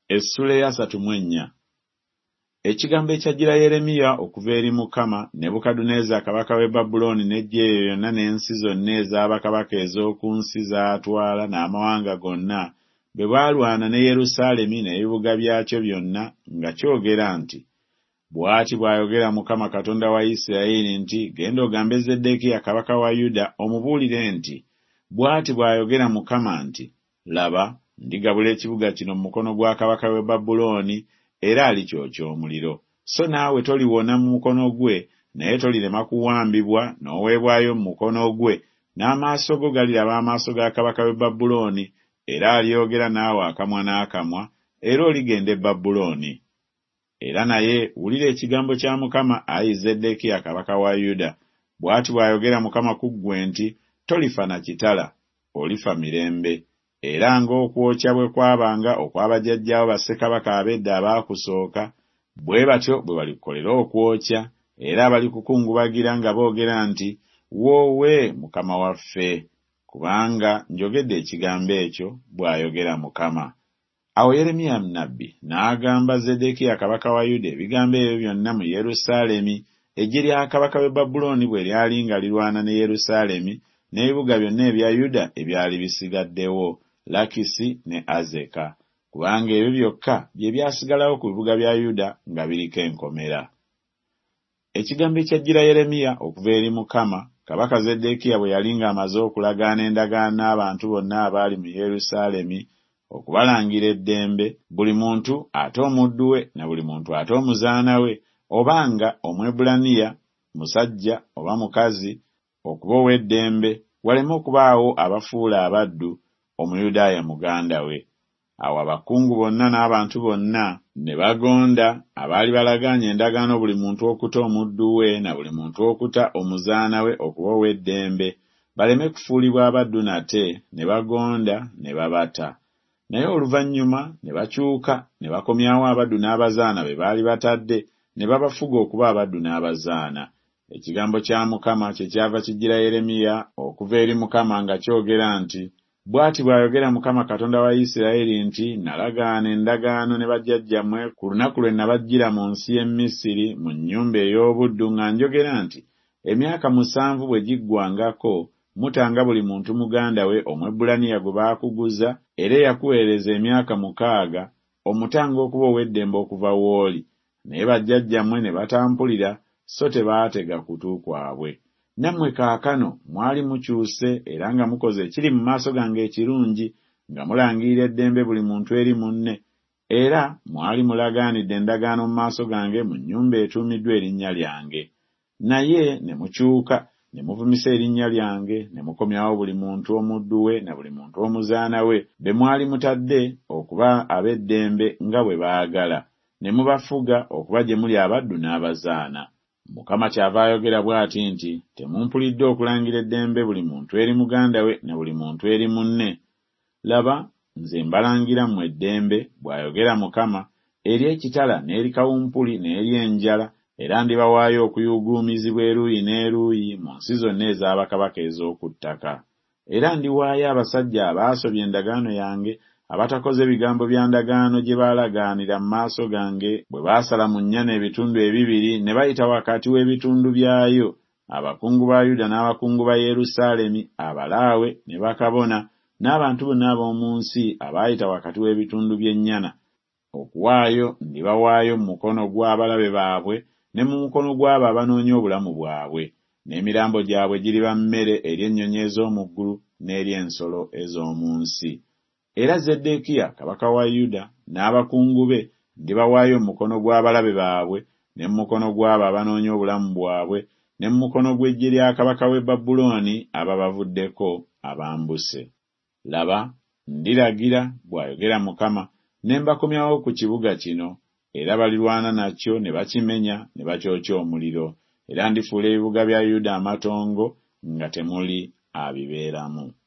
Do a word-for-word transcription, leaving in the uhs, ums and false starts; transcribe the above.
Essula ya asatu mu ennya. Ekigambo ekyajjira Yeremiya okuva eri Mukama, Nebukadduneeza kabaka w'e Babuloni n'eggye eryo lyonna n'ensi zonna ez'abakabaka ez'oku nsi z'atwala n'amawanga gonna, bwe baalwana ne Yerusaalemi n'ebibuga byakyo byonna, nga kyogera nti, bw'ati bw'ayogera Mukama Katonda wa Isirayiri nti, genda ogambe Zeddekiya kabaka wa Yuda omubuulire nti, bw'ati bw'ayogera Mukama nti, laba, ndigabula ekibuga kino mu mukono gwa kabaka w'e Babuloni, era alikyokya omuliro. So naawe toliwona mu mukono gwe, naye tolirema kuwambibwa n'oweebwayo mu mukono gwe, n'amaaso go galiraba amaaso ga kabaka w'e Babuloni, era alyogera naawe akamwa n'akamwa, era oligenda e Babuloni. Era naye wulira ekigambo kya Mukama, ayi Zeddekiya kabaka wa Yuda. Bw'ati bw'ayogera Mukama ku ggwe nti, tolifa na kitala, olifa mirembe. Era ng'okwokya bwe kwabanga okw'abajjajjaawo bassekabaka ab'edda abaakusooka, bwe batyo bwe balikukolera okwokya, era abalikukungubagira nga boogera nti, woowe Mukama waffe, kubanga njogedde ekigambo ekyo, bw'ayogera Mukama. Awo Yeremiya nnabbi n'agamba Zeddekiya kabaka wa Yuda ebigambo ebyo byonna mu Yerusaalemi, eggye lya kabaka w'e Babuloni bwe lyali nga lirwana ne Yerusaalemi, n'ebibuga byonna ebya Yuda ebyali bisigaddewo, Lakisi ne Azeka, kubanga ebyo byokka bye byasigalawo ku bibuga bya Yuda nga biriko enkomera. Ekigambo ekyajjira Yeremiya okuva eri Mukama, kabaka Zeddekiya bwe yali ng'amaze okulagaana endagaano n'abantu bonna abaali mu Yerusaalemi, okubalangira eddembe, buli muntu ate omuddu we na buli muntu ate omuzaana we, obanga Omwebbulaniya, musajja oba mukazi, okuba ow'eddembe, waleme okubaawo abafuula abaddu Omuyudaaya muganda we. Awo abakungu bonna n'abantu bonna ne bagonda abaali balagaanye endagaano buli muntu okuta omuddu we na buli muntu okuta omuzaana we okuba ow'eddembe, baleme kufuulibwa abaddu nate, ne bagonda ne babata. Naye oluvannyuma ne bakyuka ne bakomyawo abaddu n'abazaana be baali batadde, ne babafuga okuba abaddu n'abazaana. Ekigambo kya Mukama kye kyava kijjira Yeremiya okuva eri Mukama nga kyogera nti, bw'ati bw'ayogera Mukama Katonda wa Isirayiri nti, nalagaana endagaano ne bajjajjammwe ku lunaku lwe nabajjira mu nsi y'e Misiri mu nnyumba ey'obuddu, nga njogera nti, emyaka musanvu bwe giggwangako, mutanga buli muntu muganda we Omwebbulaniya gwe baakuguza, era yakuweereza emyaka mukaaga, omutanga okuba ow'eddembe okuva w'oli. Naye bajjajjammwe ne batampulira, so tebaatega kutu kwabwe. Nammwe kaakano mwali mukyuse era nga mukoze ekiri mu maaso gange ekirungi, nga mulangirira eddembe buli muntu eri munne, era mwali mulagaanidde endagaano mu maaso gange mu nnyumba etuumiddwa erinnya lyange. Naye ne mukyuka ne muvumisa erinnya lyange, ne mukomyawo buli muntu omuddu we na buli muntu omuzaana we be mwali mutadde okuba ab'eddembe nga bwe baagala, ne mubafuga okuba gye muli abaddu n'abazaana. Mukama kyava ayogera bw'ati nti, temumpulidde okulangira eddembe buli muntu eri muganda we na buli muntu eri munne. Laba, nze mbalangira mmwe eddembe, bw'ayogera Mukama, eri ekitala n'eri kawumpuli n'eri enjala, era ndibawaayo okuyuuguumizibwa eruuyi n'eruuyi mu nsi zonna ez'abakabaka ez'oku ttaka. Era ndiwaayo abasajja abaasobya endagaano yange, abatakoze bigambo bya ndagaano gye baalagaanira mu maaso gange, bwe baasala mu nnyana ebitundu ebibiri ne bayita wakati w'ebitundu byayo, abakungu ba Yuda n'abakungu ba Yerusaalemi, abalaawe ne bakabona, n'abantu bonna ab'omu nsi abaayita wakati w'ebitundu by'ennyana. Okuwaayo ndibawaayo mu mukono gw'abalabe baabwe ne mu mukono gw'abo abanoonya obulamu bwabwe, n'emirambo gyabwe giriba mmere eri ennyonyi ez'omu ggulu n'eri ensolo ez'omu nsi. Era Zeddekiya kabaka wa Yuda n'abakungu be ndibawaayo mu mukono gw'abalabe baabwe ne mu mukono gw'abo abanoonya obulamu bwabwe ne mu mukono gw'eggye lya kabaka w'e Babuloni ababavuddeko abambuse. Laba, ndiragira, bw'ayogera Mukama, ne mbakomyawo ku kibuga kino, era balirwana nakyo ne bakimenya ne bakyokya omuliro, era ndifuula ebibuga bya Yuda amatongo nga temuli abibeeramu.